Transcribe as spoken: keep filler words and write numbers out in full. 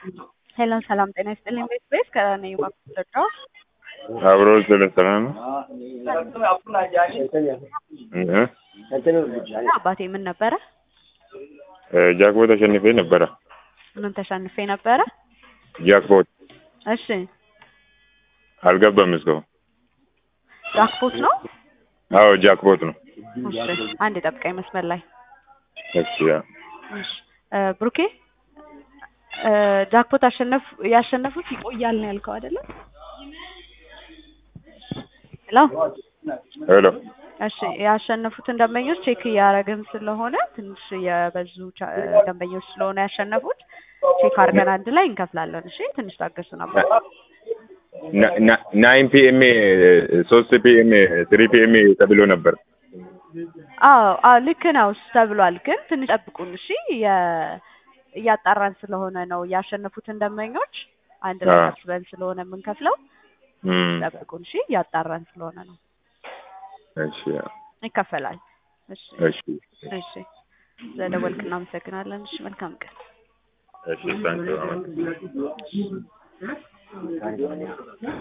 ሄሎ ሰላም ጤና ይስጥልኝ። ቤት ቤት ከኔ ባክተጫው አብሮ ስለሰላም እህ አባቴ ምን ነበረ? ጃክፖት ተሸንፌ ነበረ። ምን ተሸንፌ ነበረ? ጃክፖት እሺ አልገባም እስካሁን። ጃክፖት ነው? አዎ ጃክፖት ነው። እሺ አንድ ጠብቀኝ መስመር ላይ። እሺ ያ እሺ ብሩኬ ጃክፖት አሸነፍ ያሸነፉት ይቆያል ነው ያልከው አይደለ? ሄሎ ሄሎ እሺ ያሸነፉትን ደንበኞች ቼክ እያደረግን ስለሆነ ትንሽ የበዙ ደንበኞች ስለሆነ ያሸነፉት ቼክ አድርገን አንድ ላይ እንከፍላለን። እሺ ትንሽ ታገሱ ነበር። ናይን ፒኤም ሶስት ፒኤም ትሪ ፒኤም ተብሎ ነበር። አዎ አዎ ልክ ነው ተብሏል። ግን ትንሽ ጠብቁን እሺ። እያጣራን ስለሆነ ነው ያሸነፉትን ደንበኞች አንድ ላይ ሰብስበን ስለሆነ የምንከፍለው። ጠብቁን እሺ። እያጣራን ስለሆነ ነው። እሺ ይከፈላል። እሺ እሺ እሺ ለደወልክ እናመሰግናለን። እሺ መልካም ቀን። እሺ ታንክ ዩ